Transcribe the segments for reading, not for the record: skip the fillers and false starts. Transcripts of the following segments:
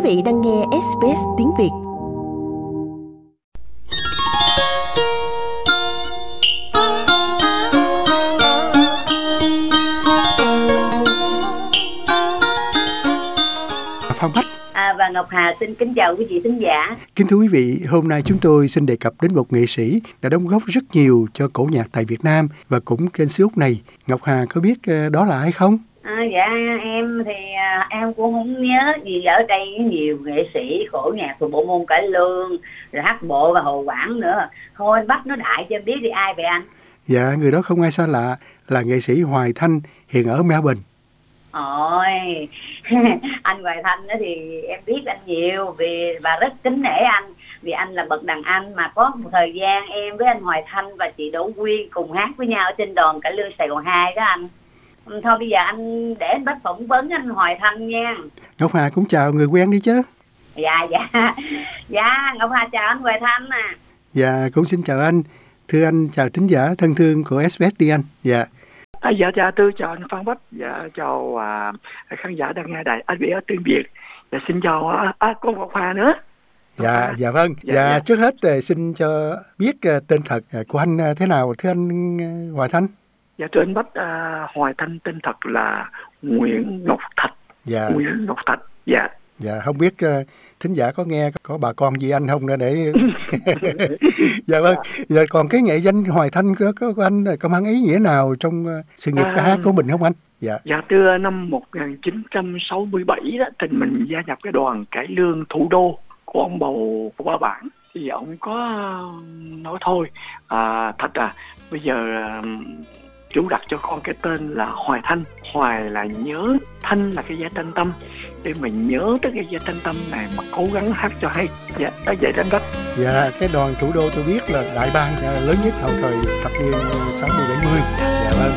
vị đang nghe SBS tiếng Việt. Phong Bách và Ngọc Hà xin kính chào quý vị thính giả. Kính thưa quý vị, hôm nay chúng tôi xin đề cập đến một nghệ sĩ đã đóng góp rất nhiều cho cổ nhạc tại Việt Nam và cũng trên xứ Úc này. Ngọc Hà có biết đó là ai không? Dạ em thì em cũng không nhớ gì. Ở đây nhiều nghệ sĩ cổ nhạc của bộ môn cải lương, rồi hát bộ và hồ quảng nữa. Thôi bắt nó đại cho em biết đi, ai vậy anh? Dạ, người đó không ai xa lạ, là nghệ sĩ Hoài Thanh, hiện ở Melbourne. Ôi, anh Hoài Thanh đó thì em biết anh nhiều và rất kính nể anh, vì anh là bậc đàn anh. Mà có một thời gian em với anh Hoài Thanh và chị Đỗ Quyên cùng hát với nhau ở trên đoàn cải lương Sài Gòn 2 đó anh. Thôi bây giờ anh để anh bắt phỏng vấn anh Hoài Thanh nha. Ngọc Hà cũng chào người quen đi chứ. Dạ Ngọc Hà chào anh Hoài Thanh à. Dạ cũng xin chào anh. Thưa anh, chào thính giả thân thương của SBS đi anh. Dạ. Dạ tôi chào anh Phan Bách. Dạ chào khán giả đang nghe đài SBS tiếng Việt. Dạ xin chào cô Ngọc Hà nữa. Dạ vâng. Dạ trước hết xin cho biết tên thật của anh thế nào thưa anh Hoài Thanh? Dạ thưa anh Bách, Hoài Thanh tên thật là Nguyễn Ngọc Thạch. Dạ. Nguyễn Ngọc Thạch. Dạ. Dạ không biết thính giả có nghe có bà con gì anh không nữa để dạ vâng. Dạ còn cái nghệ danh Hoài Thanh của anh có mang ý nghĩa nào trong sự nghiệp ca hát của mình không anh? Dạ thưa, năm 1967 đó thì mình gia nhập cái đoàn cải lương Thủ Đô của ông Bầu của Ba Bản. Thì ông có nói thôi Thạch bây giờ chú đặt cho con cái tên là Hoài Thanh. Hoài là nhớ, Thanh là cái giá tranh tâm, để mình nhớ tới cái giá tranh tâm này mà cố gắng hát cho hay. Dạ, đó vậy đó. Dạ, cái đoàn Thủ Đô tôi biết là đại bang lớn nhất hậu thời thập niên 60-70. Dạ vâng.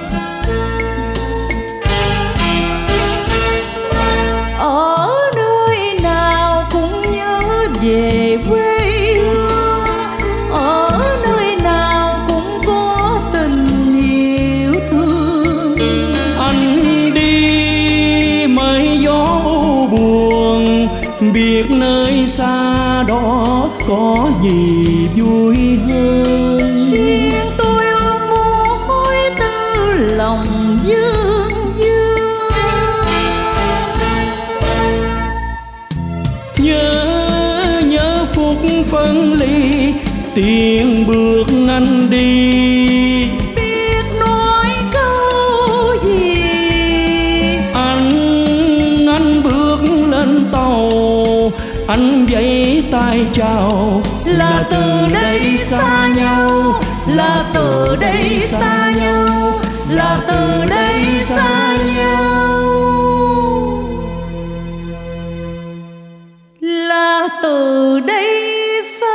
Ở nơi nào cũng nhớ về quê hương, ở nơi nào cũng có tình yêu thương. Anh đi mây gió buồn, biết nơi xa đó có gì vui hơn. Riêng tôi ôm mối tư lòng dương dương. Nhớ phút phân ly, tiếng bước anh đi. Biết nói câu gì. Anh bước lên tàu, anh vẫy tay chào. Là từ đây xa nhau, là từ đây xa nhau, là từ đây xa nhau, là từ đây xa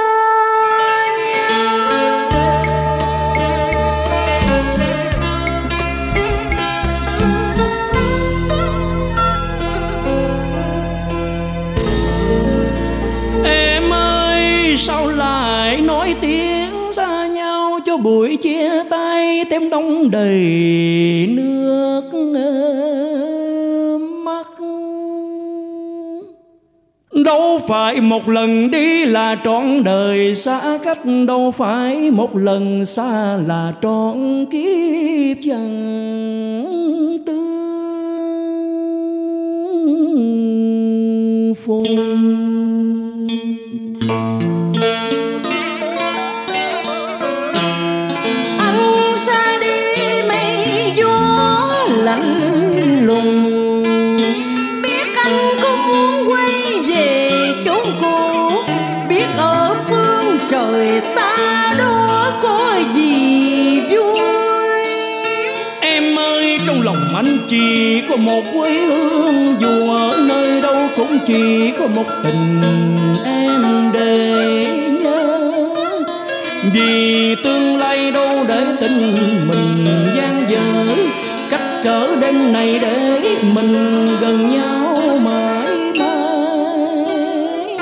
Em ơi sao lại nói tiếng xa nhau, cho buổi chia tay thêm đong đầy nước mắt. Đâu phải một lần đi là trọn đời xa cách, đâu phải một lần xa là trọn kiếp dằn tương phùng. anh xa đi mây gió lạnh lùng. Biết anh có muốn quay về chốn cũ, biết ở phương trời xa đó có gì vui. Em ơi trong lòng anh chỉ có một quê hương, dù ở nơi đâu cũng chỉ có một tình em để nhớ. Vì tương lai đâu để tình mình gian dở, cách trở đêm này để mình gần nhau mãi mãi.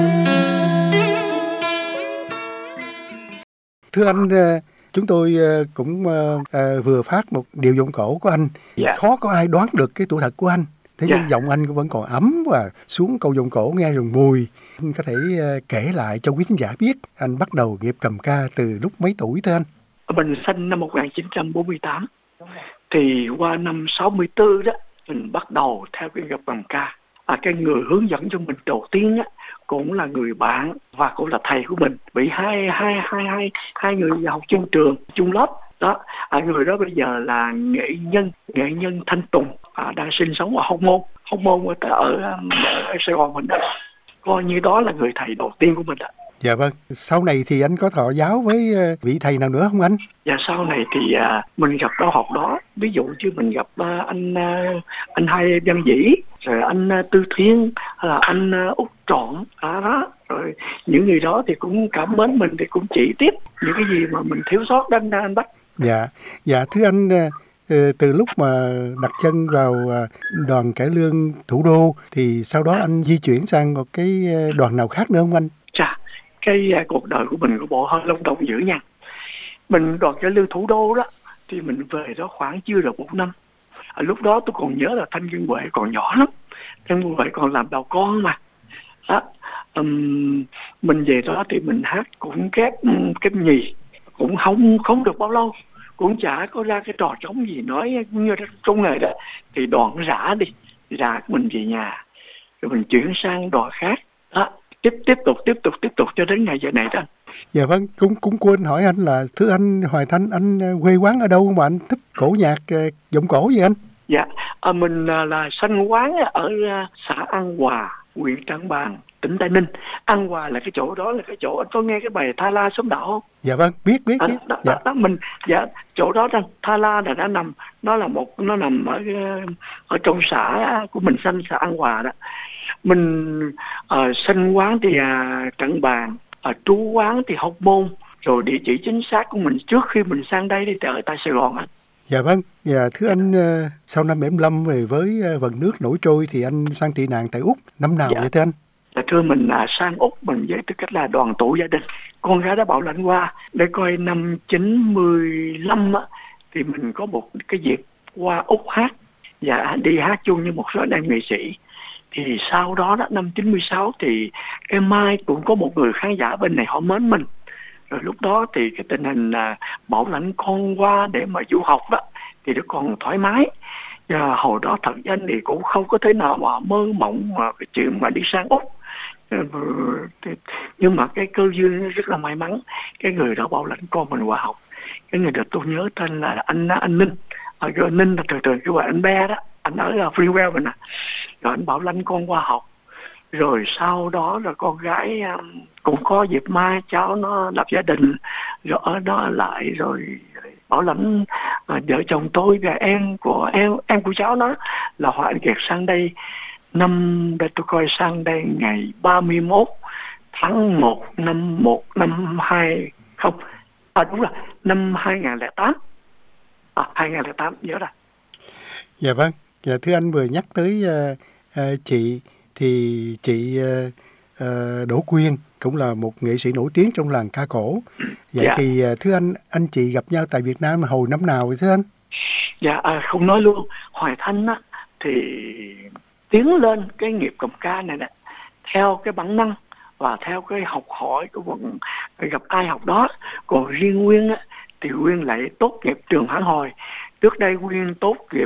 Thưa anh, chúng tôi cũng vừa phát một điệu giọng cổ của anh. Dạ. Khó có ai đoán được cái tuổi thật của anh. Thế nhưng giọng anh vẫn còn ấm và xuống câu vọng cổ nghe rừng mùi. Anh có thể kể lại cho quý thính giả biết anh bắt đầu nghiệp cầm ca từ lúc mấy tuổi thưa anh? Mình sinh năm 1948. Thì qua năm 64 đó, mình bắt đầu theo cái nghiệp cầm ca. Cái người hướng dẫn cho mình đầu tiên á, cũng là người bạn và cũng là thầy của mình. Bị hai người học chung trường, chung lớp. Đó, người đó bây giờ là nghệ nhân Thanh Tùng, đang sinh sống ở Hóc Môn ở Sài Gòn mình đó. Coi như đó là người thầy đầu tiên của mình đó. Dạ vâng. Sau này thì anh có thọ giáo với vị thầy nào nữa không anh? Dạ sau này thì mình gặp đâu học đó. Ví dụ như mình gặp anh Hai Văn Vĩ, rồi anh Tư Thiên, hay là anh Út Trọn đó. Rồi những người đó thì cũng cảm mến mình, thì cũng chỉ tiếp những cái gì mà mình thiếu sót đó anh Bách. Dạ thưa anh, từ lúc mà đặt chân vào đoàn cải lương Thủ Đô thì sau đó anh di chuyển sang một cái đoàn nào khác nữa không anh? Cái cuộc đời của mình có bộ hơi lông động dữ nha. Mình đoàn cải lương Thủ Đô đó thì mình về đó khoảng chưa được 1 năm. Lúc đó tôi còn nhớ là Thanh Văn Huệ còn nhỏ lắm, Thanh Văn Huệ còn làm đầu con mà đó. Mình về đó thì mình hát cũng kép nhì, cũng không được bao lâu, cũng chả có ra cái trò trống gì nói như trong nghề đó. Thì đoàn rã đi, ra mình về nhà, rồi mình chuyển sang đoàn khác đó. Tiếp tục cho đến ngày giờ này đó. Dạ vâng, cũng quên hỏi anh là thưa anh Hoài Thanh, anh quê quán ở đâu mà anh thích cổ nhạc giọng cổ vậy anh? Dạ, mình là sanh quán ở xã An Hòa, huyện Trảng Bàng, tỉnh Tây Ninh. An Hòa là cái chỗ đó, là cái chỗ anh có nghe cái bài Tha La Sống Đạo không? Dạ vâng, biết. Dạ. Chỗ đó Tha La là nó nằm ở trong xã của mình, sanh xã An Hòa đó. Mình sanh quán thì Trảng Bàng, trú quán thì Hóc Môn. Rồi địa chỉ chính xác của mình trước khi mình sang đây thì ở tại Sài Gòn anh. Dạ vâng, thưa anh, sau năm 75 về với vần nước nổi trôi thì anh sang tị nạn tại Úc năm nào vậy thưa anh? Thưa mình sang Úc mình với tư cách là đoàn tụ gia đình. Con gái đã bảo lãnh qua để coi năm 95 á, thì mình có một cái dịp qua Úc hát và đi hát chung với một số anh em nghệ sĩ. Thì sau đó năm 96 thì em Mai cũng có một người khán giả bên này họ mến mình. Rồi lúc đó thì cái tình hình bảo lãnh con qua để mà du học đó thì nó còn thoải mái. Và hồi đó thật danh thì cũng không có thể nào mà mơ mộng mà cái chuyện mà đi sang Úc. Nhưng mà cái cơ duyên rất là may mắn, cái người đó bảo lãnh con mình qua học. Cái người đó tôi nhớ tên là anh Ninh. Ninh là từ cái gọi anh Be đó, anh ở Freewell mình nè. Rồi anh bảo lãnh con qua học. Rồi sau đó là con gái cũng có dịp mai cháu nó lập gia đình, rồi ở đó lại, rồi bảo lãnh vợ chồng tôi và em của cháu nó là Hoa Anh Kiệt sang đây để tôi coi, sang đây ngày 31 tháng 1 năm 20, đúng rồi, năm 2008. 2008 nhớ rồi. Dạ vâng. Dạ thưa anh, vừa nhắc tới chị thì chị Đỗ Quyên cũng là một nghệ sĩ nổi tiếng trong làng ca cổ. Vậy thì thưa anh chị gặp nhau tại Việt Nam hồi năm nào vậy thưa anh? Dạ không nói luôn. Hoài Thanh á thì tiến lên cái nghiệp cầm ca này nè theo cái bản năng và theo cái học hỏi của mình, gặp ai học đó. Còn riêng Quyên á thì Quyên lại tốt nghiệp trường phản hồi. Trước đây Quyên tốt nghiệp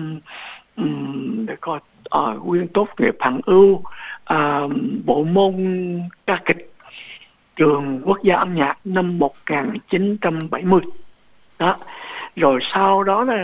để coi, Quyên tốt nghiệp hạng ưu bộ môn ca kịch trường quốc gia âm nhạc năm 1970 đó. Rồi sau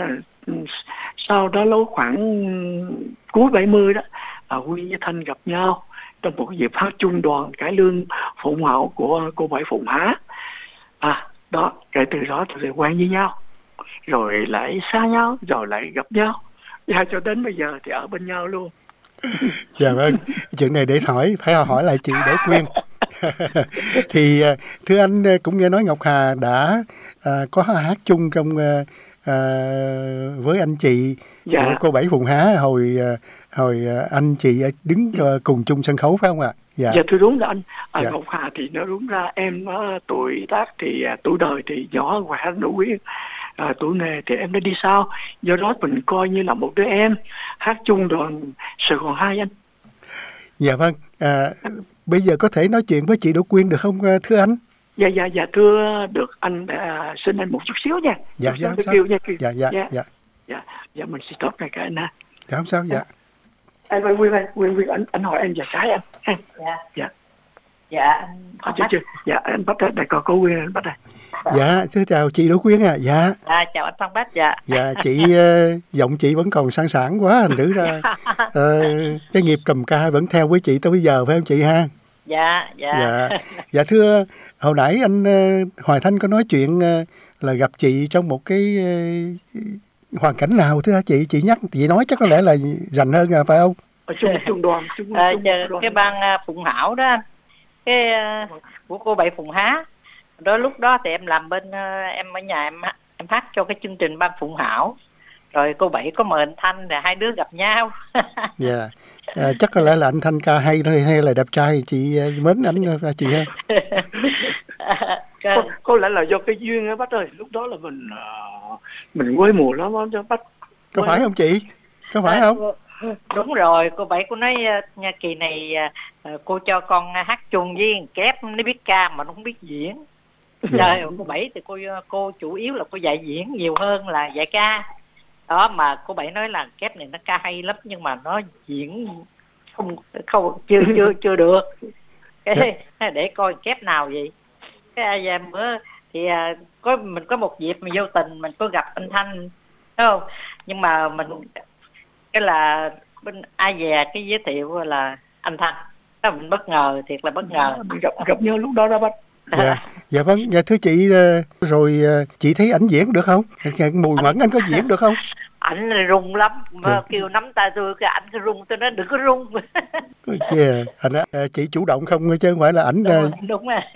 đó lâu khoảng cuối 70 đó, Quyên với Thanh gặp nhau trong một cái dịp hát chung đoàn cải lương Phụng Hậu của cô Bảy Phụng Há. Đó, kể từ đó thì quen với nhau, rồi lại xa nhau, rồi lại gặp nhau, và cho đến bây giờ thì ở bên nhau luôn. Dạ vâng, chuyện này để phải hỏi lại chị Đỗ Quyên. Thì thưa anh, cũng nghe nói Ngọc Hà đã có hát chung trong với anh chị của cô Bảy Phụng Há hồi anh chị đứng cùng chung sân khấu phải không ạ? Dạ thưa đúng là anh. Ngọc Hà thì nó đúng ra em tuổi tác thì tuổi đời thì nhỏ quá Đỗ Quyên. tuổi này thì em đã đi sau, do đó mình coi như là một đứa em hát chung đoàn Sài Gòn 2 anh. Dạ vâng, bây giờ có thể nói chuyện với chị Đỗ Quyên được không thưa anh? Dạ thưa được anh, xin anh một chút xíu nha. Dạ không sao. Dạ mình sẽ stop này cái anh ha. Dạ không sao, dạ. Anh Quyên anh hỏi em vài cái anh. Dạ Dạ anh bắt đây còn cô Quyên anh bắt đây. Dạ, thưa chào chị Đỗ Quyên ạ. Dạ. Chào anh Phan Bách. Dạ, chị giọng chị vẫn còn sang sảng quá, thành thử ra cái nghiệp cầm ca vẫn theo với chị tới bây giờ phải không chị ha? Dạ thưa, hồi nãy anh Hoài Thanh có nói chuyện là gặp chị trong một cái hoàn cảnh nào thưa chị nhắc, chị nói chắc có lẽ là rành hơn phải không? Ở trung đoàn cái ban Phụng Hảo đó, cái của cô Bảy Phụng Há. Đó lúc đó thì em làm bên em ở nhà em hát cho cái chương trình ban Phụng Hảo. Rồi cô Bảy có mời anh Thanh là hai đứa gặp nhau. Dạ. Chắc có lẽ là anh Thanh ca hay thôi hay là đẹp trai, chị mến anh chị ha. Có lẽ là do cái duyên á Bách ơi, lúc đó là mình quê mùa lắm đó Bách. Có phải không chị? Có phải không? Đúng rồi, cô Bảy cô nói nha, kỳ này cô cho con hát chung với Kép, nó biết ca mà nó không biết diễn. Trời, cô Bảy thì cô chủ yếu là cô dạy diễn nhiều hơn là dạy ca. Đó mà cô Bảy nói là Kép này nó ca hay lắm nhưng mà nó diễn không chưa được. Cái để coi Kép nào vậy. Cái bữa thì mình có một dịp mà vô tình mình có gặp anh Thanh, đúng không? Nhưng mà mình cái là bên ai về cái giới thiệu là anh Thanh, đó mình bất ngờ, thiệt là bất ngờ. Gặp nhau lúc đó Bách. Dạ vâng, dạ thưa chị, rồi chị thấy ảnh diễn được không? Mùi mẫn anh có diễn được không? Ảnh rung lắm, mà kêu nắm tay tôi, cái ảnh cứ rung, tôi nói đừng có rung. Chị chủ động không chứ không phải là ảnh. Đúng rồi.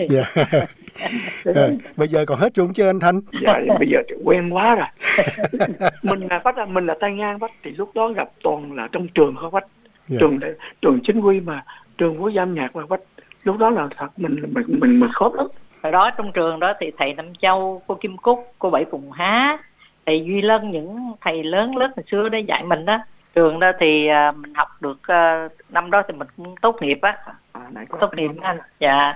Bây giờ còn hết rung chứ anh Thanh? Dạ, bây giờ thì quen quá rồi. Mình là tay ngang Bách, thì lúc đó gặp toàn là trong trường thôi Bách. Trường chính quy mà, trường của âm nhạc mà Bách. Lúc đó là thật mình khớp lắm. Hồi đó trong trường đó thì thầy Nam Châu, cô Kim Cúc, cô Bảy Phụng Há, thầy Duy Lân, những thầy lớn hồi xưa để dạy mình đó. Trường đó thì mình học được năm đó thì mình cũng tốt nghiệp á. Tốt nghiệp anh. Dạ.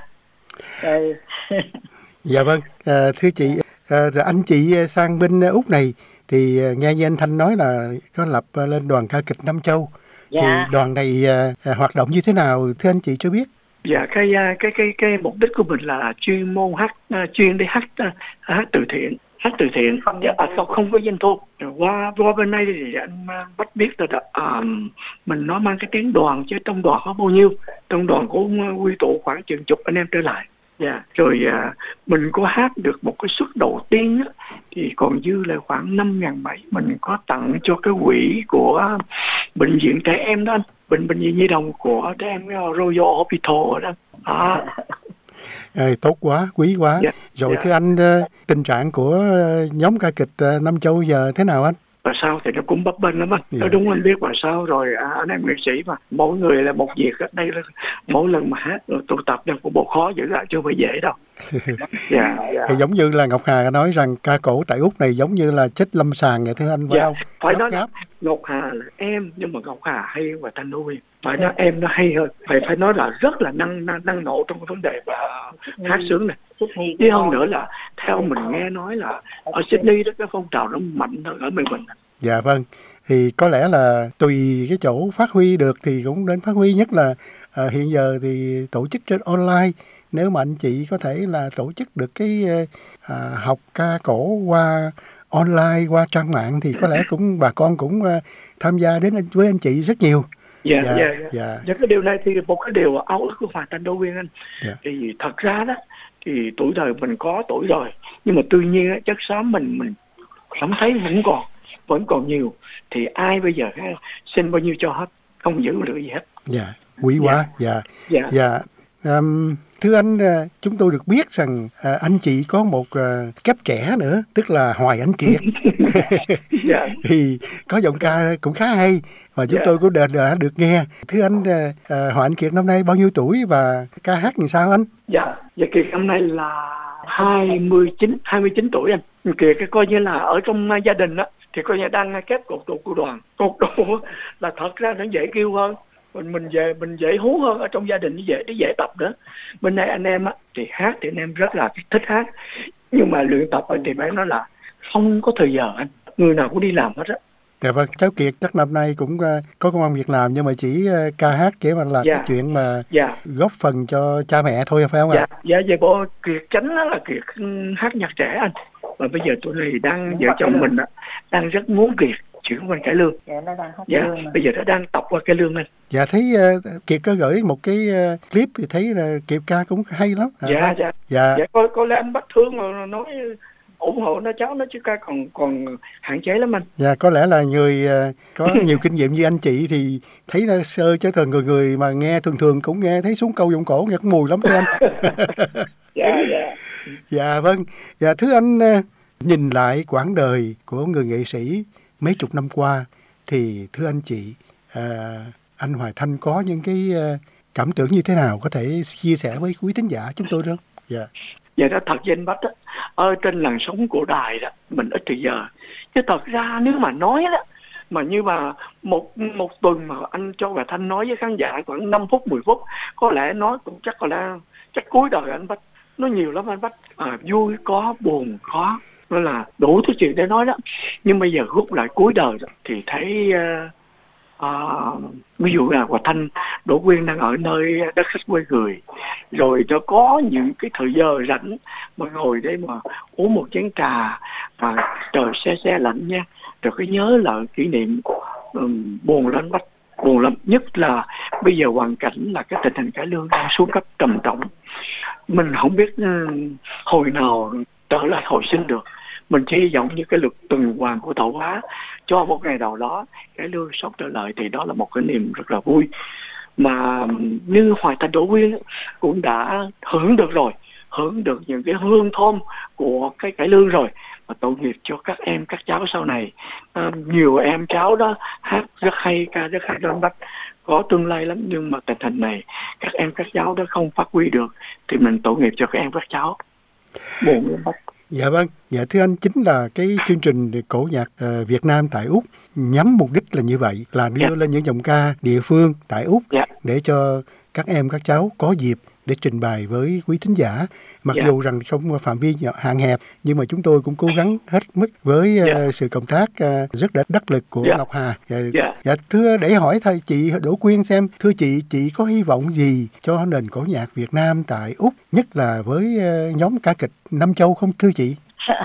Dạ vâng, thưa chị, anh chị sang bên Úc này thì nghe như anh Thanh nói là có lập lên đoàn ca kịch Nam Châu. Dạ. Thì đoàn này hoạt động như thế nào thưa anh chị cho biết? Dạ, cái mục đích của mình là chuyên môn chuyên đi hát từ thiện. Không có doanh thu. Qua bên đây thì anh Bách biết rồi đó. Mình nói mang cái tiếng đoàn chứ trong đoàn có bao nhiêu. Trong đoàn cũng quy tụ khoảng chừng chục anh em trở lại. Dạ. Rồi mình có hát được một cái suất đầu tiên á, thì còn dư là khoảng 5.700 mình có tặng cho cái quỹ của bệnh viện trẻ em đó anh. Bệnh viện nhi đồng của trẻ em Royal Hospital đó. Tốt quá, quý quá. Rồi thưa anh, tình trạng của nhóm ca kịch Nam Châu giờ thế nào anh? Và sao thì nó cũng bấp bênh lắm anh. Đúng anh biết và sao rồi anh em nghệ sĩ mà mỗi người là một việc ở đây là mỗi lần mà hát rồi tụ tập đang cũng bộ khó giữ lại chứ không phải dễ đâu. Thì giống như là Ngọc Hà nói rằng ca cổ tại Úc này giống như là chết lâm sàng vậy thưa anh phải không? Phải nói Ngọc Hà là em nhưng mà Ngọc Hà hay và Thanh Nuôi. Phải nói em nó hay hơn. Phải nói là rất là năng nổ trong cái vấn đề và hát sướng này. Chứ hơn nữa là theo mình nghe nói là ở Sydney đó cái phong trào nó mạnh hơn ở Melbourne. Dạ vâng, thì có lẽ là tùy cái chỗ phát huy được thì cũng đến phát huy, nhất là hiện giờ thì tổ chức trên online. Nếu mà anh chị có thể là tổ chức được cái học ca cổ qua online, qua trang mạng thì có lẽ cũng bà con cũng tham gia đến với anh chị rất nhiều. Dạ. Cái điều này thì một cái điều ao ước của Hoàng Thanh Đô Viên anh. Thì thật ra đó thì tuổi đời mình có tuổi rồi, nhưng mà tuy nhiên chất xám mình cảm thấy vẫn còn nhiều, thì ai bây giờ xin bao nhiêu cho hết, không giữ được gì hết. Dạ, quý quá. Dạ. Thưa anh, chúng tôi được biết rằng anh chị có một kép trẻ nữa, tức là Hoài Anh Kiệt. Thì có giọng ca cũng khá hay và chúng tôi cũng đã được nghe. Thưa anh, Hoài Anh Kiệt năm nay bao nhiêu tuổi và ca hát như sao anh? Dạ Kiệt năm nay là 29 tuổi anh. Kìa cái coi như là ở trong gia đình á thì coi như đang kép cột trụ của đoàn. Cột trụ là thật ra nó dễ kêu hơn. Mình dễ hú hơn ở trong gia đình, dễ tập nữa. Bên đây anh em á thì hát thì anh em rất là thích hát, nhưng mà luyện tập thì phải nói là không có thời giờ anh, người nào cũng đi làm hết á. Dạ vâng, cháu Kiệt chắc năm nay cũng có công ăn việc làm, nhưng mà chỉ ca hát chỉ mà là cái chuyện mà góp phần cho cha mẹ thôi, phải không ạ? Dạ, về bộ Kiệt Chánh đó là Kiệt hát nhạc trẻ anh. Và bây giờ tụi này vợ chồng mình đang rất muốn Kiệt chuyển qua cải lương. Bây giờ nó đang tập qua cải lương anh. Dạ, thấy Kiệt có gửi một cái clip thì thấy là Kiệt ca cũng hay lắm. Dạ, có lẽ anh Bách Thương mà nói ủng hộ nó cháu nó, chứ ca còn hạn chế lắm anh. Dạ, có lẽ là người có nhiều kinh nghiệm như anh chị thì thấy nó sơ, chứ thường người mà nghe thường cũng nghe thấy xuống câu giọng cổ nghe cũng mùi lắm thưa anh. Dạ vâng. Dạ, thưa anh, nhìn lại quãng đời của người nghệ sĩ mấy chục năm qua thì thưa anh chị, anh Hoài Thanh có những cái cảm tưởng như thế nào có thể chia sẻ với quý thính giả chúng tôi được không? Dạ. Dạ đó, thật với anh Bách á, ở trên làn sóng của đài đó mình ít thời giờ, chứ thật ra nếu mà nói đó mà như mà một tuần mà anh cho Hoài Thanh nói với khán giả khoảng 5 phút 10 phút, có lẽ nói cũng chắc cuối đời anh Bách. Nó nhiều lắm anh Bách, vui có, buồn có, nó là đủ thứ chuyện để nói đó. Nhưng bây giờ rút lại cuối đời đó, thì thấy ví dụ là Hoài Thanh, Đỗ Quyên đang ở nơi đất khách quê người, rồi nó có những cái thời giờ rảnh mà ngồi đây mà uống một chén trà và trời se lạnh nha, rồi cái nhớ lại kỷ niệm, buồn lắm Bách, buồn lắm. Nhất là bây giờ hoàn cảnh là cái tình hình cải lương đang xuống cấp trầm trọng, mình không biết hồi nào trở lại hồi sinh được. Mình chỉ hy vọng như cái luật tuần hoàn của tạo hóa cho một ngày nào đó cái lương sống trở lại, thì đó là một cái niềm rất là vui. Mà như Hoài Thanh, Đỗ Quyên cũng đã hưởng được những cái hương thơm của cái cải lương rồi. Và tội nghiệp cho các em các cháu sau này. Nhiều em cháu đó hát rất hay, ca rất hay đó Bách, có tương lai lắm, nhưng mà tình hình này các em các cháu đó không phát huy được thì mình tội nghiệp cho các em các cháu, buồn lắm Bách. Dạ vâng, dạ thưa anh, chính là cái chương trình cổ nhạc Việt Nam tại Úc nhắm mục đích là như vậy, là đưa lên những giọng ca địa phương tại Úc để cho các em các cháu có dịp để trình bày với quý thính giả. Mặc dù rằng trong phạm vi hạn hẹp, nhưng mà chúng tôi cũng cố gắng hết mức với sự cộng tác rất đắc lực của Ngọc Hà. Dạ, thưa, để hỏi thầy chị Đỗ Quyên xem, thưa chị có hy vọng gì cho nền cổ nhạc Việt Nam tại Úc, nhất là với nhóm ca kịch Nam Châu không thưa chị?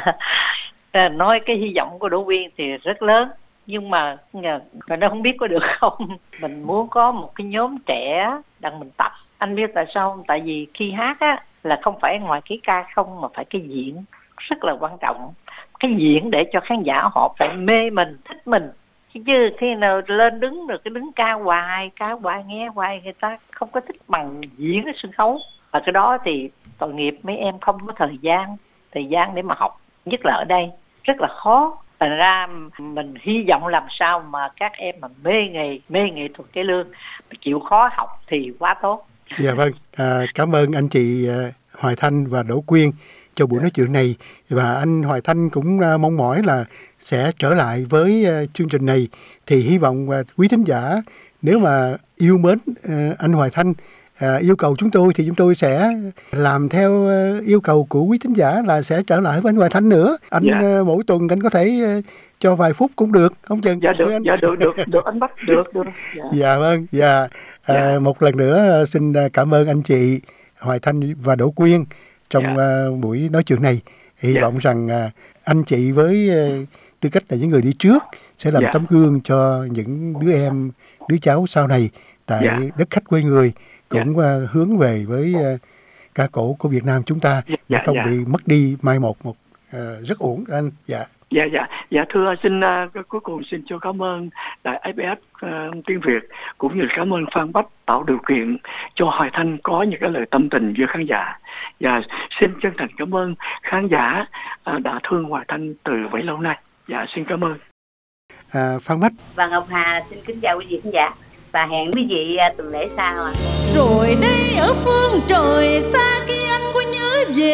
Nói cái hy vọng của Đỗ Quyên thì rất lớn, nhưng mà nó không biết có được không. Mình muốn có một cái nhóm trẻ đang mình tập. Anh biết tại sao không? Tại vì khi hát á là không phải ngoài cái ca không, mà phải cái diễn rất là quan trọng. Cái diễn để cho khán giả họ phải mê mình, thích mình. Chứ khi nào lên đứng rồi cái đứng ca hoài nghe hoài, người ta không có thích bằng diễn ở sân khấu. Và cái đó thì tội nghiệp mấy em không có thời gian để mà học, nhất là ở đây rất là khó. Thành ra mình hy vọng làm sao mà các em mà mê nghệ thuật cải lương, mà chịu khó học thì quá tốt. Dạ vâng, cảm ơn anh chị Hoài Thanh và Đỗ Quyên cho buổi nói chuyện này. Và anh Hoài Thanh cũng mong mỏi là sẽ trở lại với chương trình này. Thì hy vọng quý thính giả nếu mà yêu mến anh Hoài Thanh, yêu cầu chúng tôi thì chúng tôi sẽ làm theo yêu cầu của quý thính giả là sẽ trở lại với anh Hoài Thanh nữa. Anh mỗi tuần anh có thể cho vài phút cũng được, không chừng? Dạ được, được anh Bách, được. Dạ vâng, một lần nữa xin cảm ơn anh chị Hoài Thanh và Đỗ Quyên trong buổi nói chuyện này. Hy vọng rằng anh chị với tư cách là những người đi trước sẽ làm tấm gương cho những đứa em, đứa cháu sau này tại đất khách quê người, cũng hướng về với ca cổ của Việt Nam chúng ta để không bị mất đi, mai một rất uổng anh. Dạ thưa, xin cuối cùng xin cho cảm ơn Đài SBS tiếng Việt, cũng như cảm ơn Phan Bách tạo điều kiện cho Hoài Thanh có những cái lời tâm tình với khán giả. Và xin chân thành cảm ơn khán giả đã thương Hoài Thanh từ bấy lâu nay. Dạ, xin cảm ơn. Phan Bách và Ngọc Hà xin kính chào quý vị khán giả và hẹn quý vị tuần lễ sau. Rồi đây ở phương trời xa kia anh có nhớ về người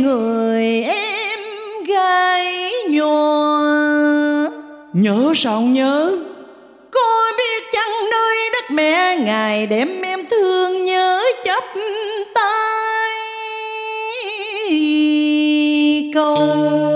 người em gái nhỏ. Nhớ sao nhớ? Có biết chăng nơi đất mẹ ngày đêm em thương nhớ chấp tay câu.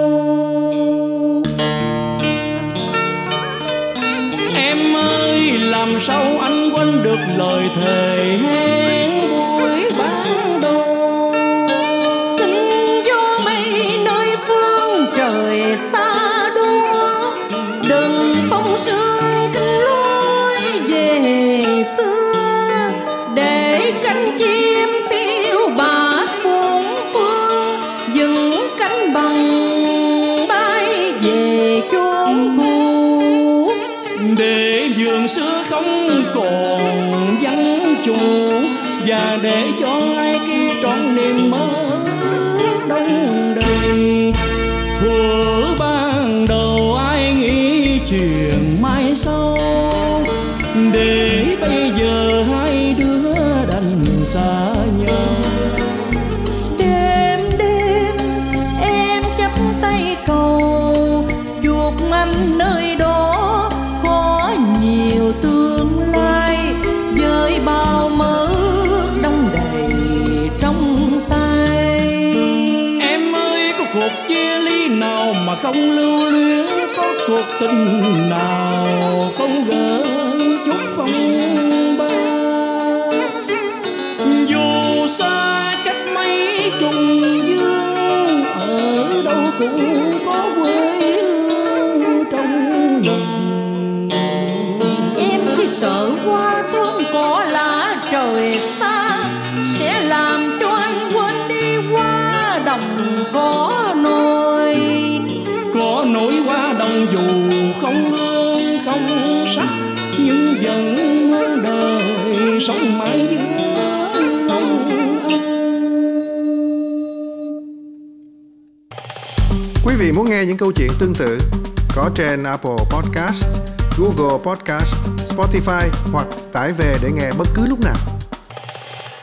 Em ơi làm sao anh quên được lời thề hẹn buổi ban đầu. Xin vô mây nơi phương trời xa đua, đừng phong sương kinh lối về xưa, để cánh chim phiêu bạt bốn phương, dựng cánh bằng bay về chốn cũ. Để vườn xưa không còn vắng chủ, và để cho ai kia trọn niềm mơ đông đầy. Thuở ban đầu ai nghĩ chuyện mai sau, để bây giờ hai đứa đành xa nhau. Đêm đêm em chắp tay cầu, chuộc anh nơi đó có nhiều tương lai, với bao mơ ước đông đầy trong tay. Em ơi có cuộc chia ly nào mà không lưu luyến, có cuộc tình nào không gỡ chút phong ba. Dù xa cách mấy trùng dương, ở đâu cũng có quê hương trong lòng. Em chỉ sợ hoa thơm cỏ lá trời xa, sẽ làm cho anh quên đi qua đồng cỏ nồi. Có nỗi hoa đồng dù không hương không sắc, nhưng vẫn muôn đời sống mãi giữa lòng anh. Quý vị muốn nghe những câu chuyện tương tự có trên Apple Podcast, Google Podcast, Spotify hoặc tải về để nghe bất cứ lúc nào.